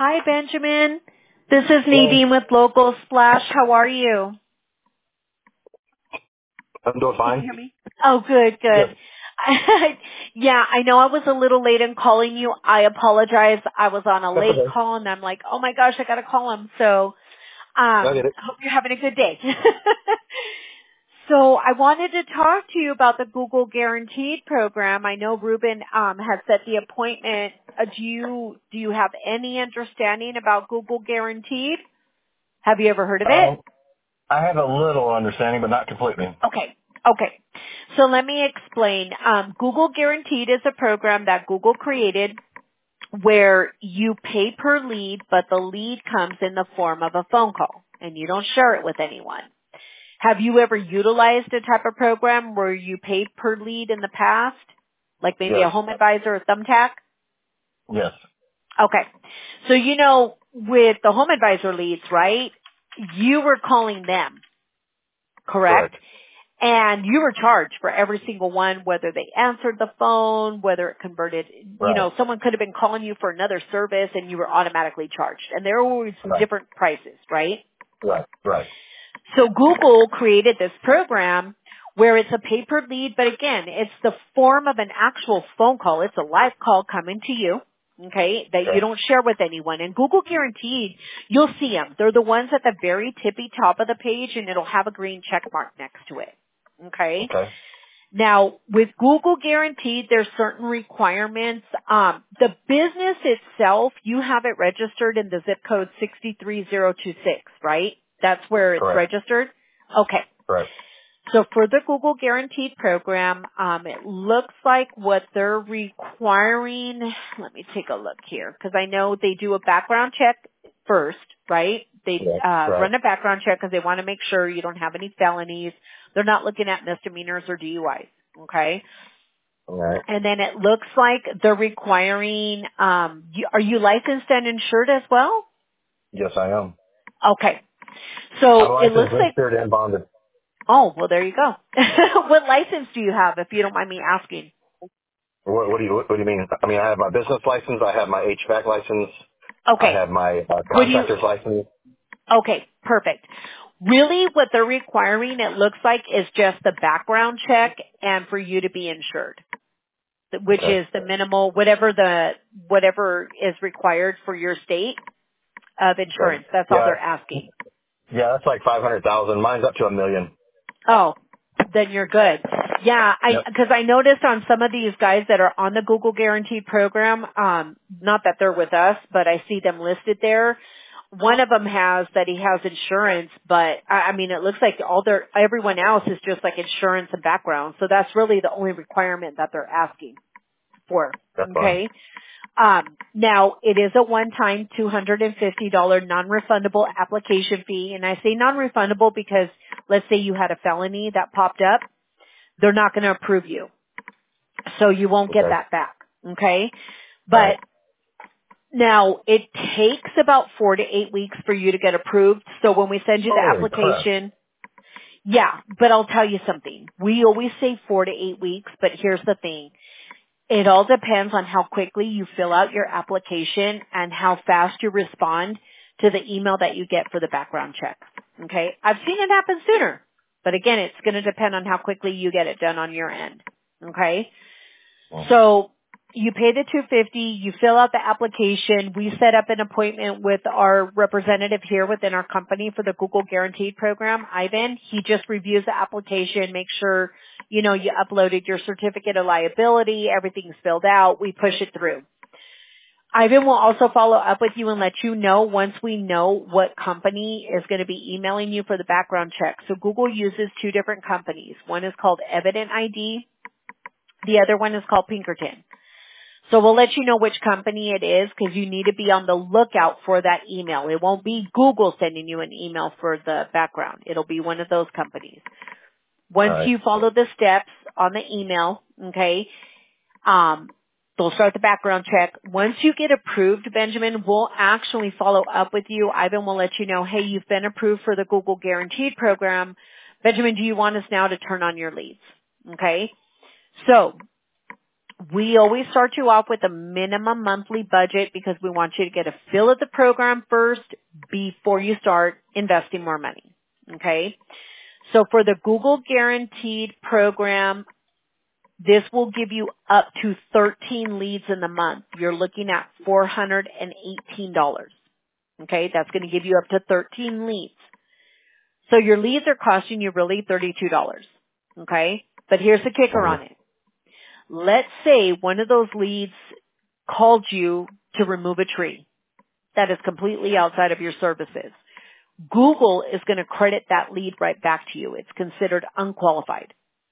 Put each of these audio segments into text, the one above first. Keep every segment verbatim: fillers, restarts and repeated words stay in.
Hi, Benjamin. This is Hello. Nadine with Local Splash. How are you? I'm doing Can you fine. hear me? Oh, good, Yes. good. Yeah, I know I was a little late in calling you. I apologize. I was on a That's late okay. call, and I'm like, oh my gosh, I got to call him. So, I get um, it. hope you're having a good day. So I wanted to talk to you about the Google Guaranteed program. I know Ruben um, has set the appointment. Uh, do you do you have any understanding about Google Guaranteed? Have you ever heard of it? Um, I have a little understanding, but not completely. Okay. Okay. So let me explain. Um, Google Guaranteed is a program that Google created where you pay per lead, but the lead comes in the form of a phone call, and you don't share it with anyone. Have you ever utilized a type of program where you paid per lead in the past? Like maybe Yes. a home advisor or Thumbtack? Yes. Okay. So you know, with the home advisor leads, right, you were calling them, correct? Correct. And you were charged for every single one, whether they answered the phone, whether it converted, you Right. know, someone could have been calling you for another service and you were automatically charged. And there were always Right. different prices, right? Right. Right. So Google created this program where it's a pay per lead, but again, it's the form of an actual phone call. It's a live call coming to you, okay, that you Okay. don't share with anyone. And Google Guaranteed, you'll see them. They're the ones at the very tippy top of the page, and it'll have a green check mark next to it, okay? Okay. Now, with Google Guaranteed, there's certain requirements. Um, the business itself, you have it registered in the zip code six three zero two six, right? That's where it's Correct. registered? Okay. Correct. So for the Google Guaranteed program, um, it looks like what they're requiring, let me take a look here, because I know they do a background check first, right? They Yes. uh, Right. run a background check because they want to make sure you don't have any felonies. They're not looking at misdemeanors or D U Is, okay? All right. And then it looks like they're requiring, um, you, are you licensed and insured as well? Yes, I am. Okay. I'm So it looks licensed, like, registered, and bonded. oh, well there you go. What license do you have, if you don't mind me asking? What, what do you What do you mean? I mean, I have my business license. I have my H V A C license. I Okay. have my uh, Would you, contractor's license. okay, perfect. Really what they're requiring, it looks like, is just the background check and for you to be insured, which Okay. is the minimal, whatever the, whatever is required for your state of Okay. insurance. That's all Yeah. they're asking. Yeah. That's like five hundred thousand. Mine's up to a million. Oh, then you're good. Yeah, I, Yep. cause I noticed on some of these guys that are on the Google Guaranteed program, um, not that they're with us, but I see them listed there. One of them has that he has insurance, but I, I mean, it looks like all their, everyone else is just like insurance and background. So that's really the only requirement that they're asking for. That's fine. Okay. Um, now it is a one-time two hundred fifty dollars non-refundable application fee. And I say non-refundable because let's say you had a felony that popped up. They're not going to approve you. So you won't get Okay. that back. Okay. All right. But now it takes about four to eight weeks for you to get approved. So when we send you the Holy crap. application, yeah, but I'll tell you something. We always say four to eight weeks, but here's the thing. It all depends on how quickly you fill out your application and how fast you respond to the email that you get for the background check. Okay? I've seen it happen sooner. But again, it's going to depend on how quickly you get it done on your end. Okay? Mm. So you pay the two hundred fifty dollars, you fill out the application, we set up an appointment with our representative here within our company for the Google Guaranteed program, Ivan. He just reviews the application, makes sure, you know, you uploaded your certificate of liability, everything's filled out, we push it through. Ivan will also follow up with you and let you know once we know what company is going to be emailing you for the background check. So Google uses two different companies. One is called Evident I D. The other one is called Pinkerton. So we'll let you know which company it is because you need to be on the lookout for that email. It won't be Google sending you an email for the background. It'll be one of those companies. All Once right. you follow the steps on the email, okay, um, they'll start the background check. Once you get approved, Benjamin, we'll actually follow up with you. Ivan will let you know, hey, you've been approved for the Google Guaranteed program. Benjamin, do you want us now to turn on your leads? Okay. So We always start you off with a minimum monthly budget because we want you to get a feel of the program first before you start investing more money. Okay? So for the Google Guaranteed program, this will give you up to thirteen leads in the month. You're looking at four hundred eighteen dollars. Okay? That's going to give you up to thirteen leads. So your leads are costing you really thirty-two dollars. Okay? But here's the kicker on it. Let's say one of those leads called you to remove a tree that is completely outside of your services. Google is going to credit that lead right back to you. It's considered unqualified.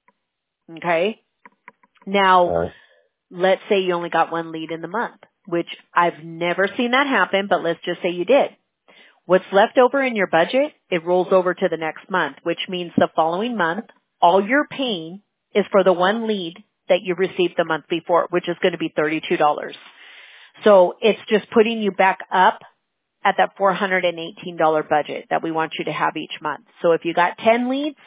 Okay? Now, All right. let's say you only got one lead in the month, which I've never seen that happen, but let's just say you did. What's left over in your budget, it rolls over to the next month, which means the following month, all you're paying is for the one lead that you received the month before, which is going to be thirty-two dollars. So it's just putting you back up at that four hundred eighteen dollars budget that we want you to have each month. So if you got ten leads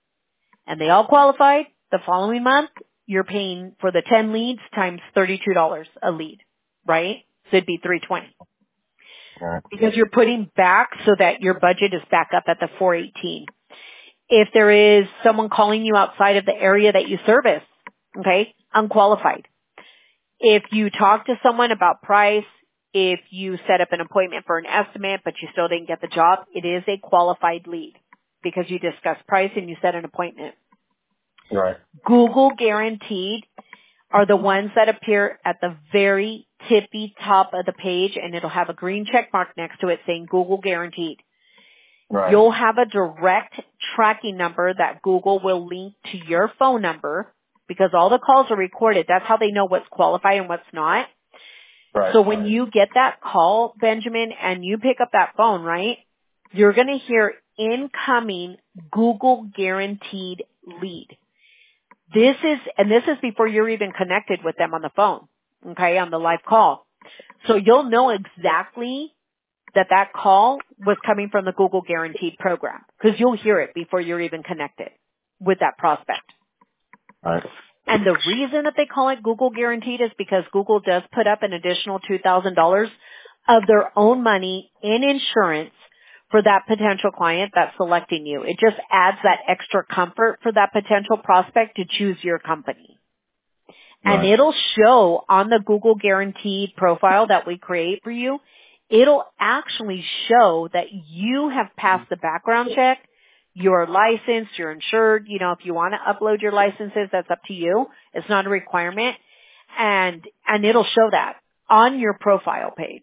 and they all qualified, the following month you're paying for the ten leads times thirty-two dollars a lead, right? So it'd be three hundred twenty dollars. All right. Because you're putting back so that your budget is back up at the four hundred eighteen dollars. If there is someone calling you outside of the area that you service, okay, unqualified. If you talk to someone about price, if you set up an appointment for an estimate but you still didn't get the job, it is a qualified lead because you discussed price and you set an appointment. Right. Google Guaranteed are the ones that appear at the very tippy top of the page, and it'll have a green check mark next to it saying Google Guaranteed. Right. You'll have a direct tracking number that Google will link to your phone number because all the calls are recorded. That's how they know what's qualified and what's not. Right. So when you get that call, Benjamin, and you pick up that phone, right, you're going to hear incoming Google Guaranteed lead. This is, and this is before you're even connected with them on the phone, okay, on the live call. So you'll know exactly that that call was coming from the Google Guaranteed program because you'll hear it before you're even connected with that prospect. All right. And the reason that they call it Google Guaranteed is because Google does put up an additional two thousand dollars of their own money in insurance for that potential client that's selecting you. It just adds that extra comfort for that potential prospect to choose your company. And Right. it'll show on the Google Guaranteed profile that we create for you, it'll actually show that you have passed the background check, you're licensed, you're insured. You know, if you want to upload your licenses, that's up to you. It's not a requirement. And, and it'll show that on your profile page.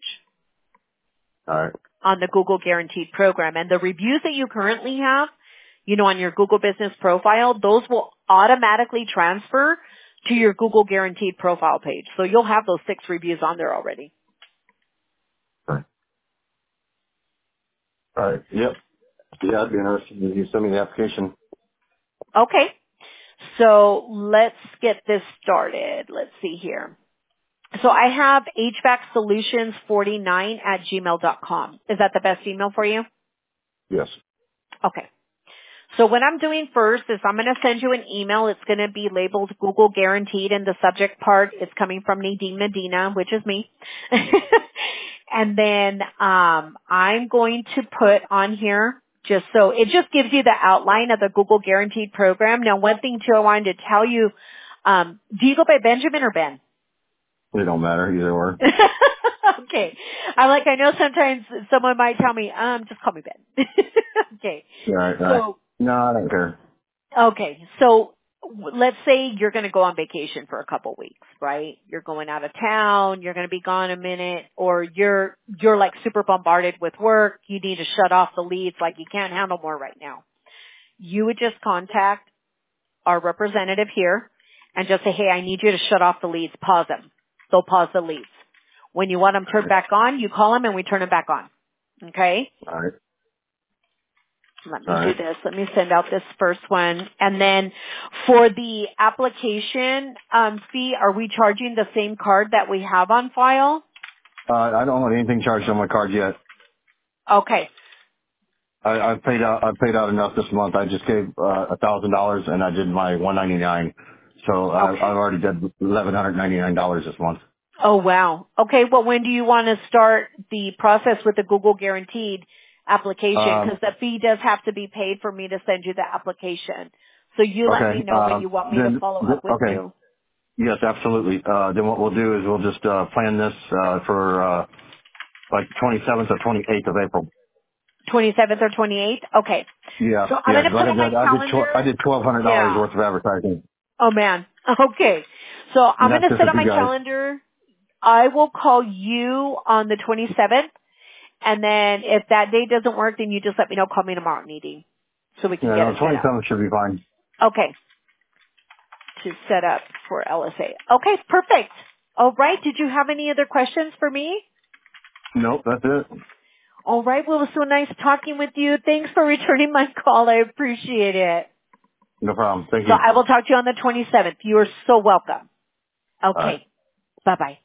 All right. On the Google Guaranteed program. And the reviews that you currently have, you know, on your Google Business profile, those will automatically transfer to your Google Guaranteed profile page. So you'll have those six reviews on there already. All right. All right. Yep. Yeah, I'd be interested if you send me the application. Okay. So let's get this started. Let's see here. So I have H V A C solutions forty-nine at gmail dot com. Is that the best email for you? Yes. Okay. So what I'm doing first is I'm going to send you an email. It's going to be labeled Google Guaranteed, and the subject part is coming from Nadine Medina, which is me. And then um, I'm going to put on here just so it just gives you the outline of the Google Guaranteed program. Now, one thing too I wanted to tell you, um, do you go by Benjamin or Ben? It don't matter either or. Okay. I'm like, I know sometimes someone might tell me, um, just call me Ben. Okay. All right. All right. So, No, I don't care. okay. So w- let's say you're going to go on vacation for a couple weeks, right? You're going out of town. You're going to be gone a minute, or you're, you're like super bombarded with work. You need to shut off the leads. Like you can't handle more right now. You would just contact our representative here and just say, hey, I need you to shut off the leads. Pause them. They'll pause the leads. When you want them turned back on, you call them and we turn them back on. Okay? All right. Let me All do right. this. Let me send out this first one. And then for the application um, fee, are we charging the same card that we have on file? Uh, I don't want anything charged on my card yet. Okay. I, I've paid out. I've paid out enough this month. I just gave uh, a thousand dollars, and I did my one ninety nine. So I, Okay. I've already did eleven ninety-nine dollars this month. Oh, wow. Okay, well, when do you want to start the process with the Google Guaranteed application? Um, Because the fee does have to be paid for me to send you the application. So you let me okay. know when Uh, you want me to then, follow th- up with okay. you. Yes, absolutely. Uh, then what we'll do is we'll just uh, plan this uh, for uh, like twenty-seventh or twenty-eighth of April. twenty-seventh or twenty-eighth? Okay. Yeah, So I'm yeah. going 'Cause to like put I on my said, I did tw- I calendar. did twelve hundred dollars Yeah. worth of advertising, Oh, man. Okay. So I'm and going that's to just set with on you my guys. calendar. I will call you on the twenty-seventh. And then if that day doesn't work, then you just let me know. Call me tomorrow meeting so we can Yeah, get no, it set up. twenty-seventh should be fine. Okay. To set up for L S A. Okay, perfect. All right. Did you have any other questions for me? Nope, that's it. All right. Well, it was so nice talking with you. Thanks for returning my call. I appreciate it. No problem. Thank So you. I will talk to you on the twenty-seventh. You are so welcome. All right. Okay. Bye-bye.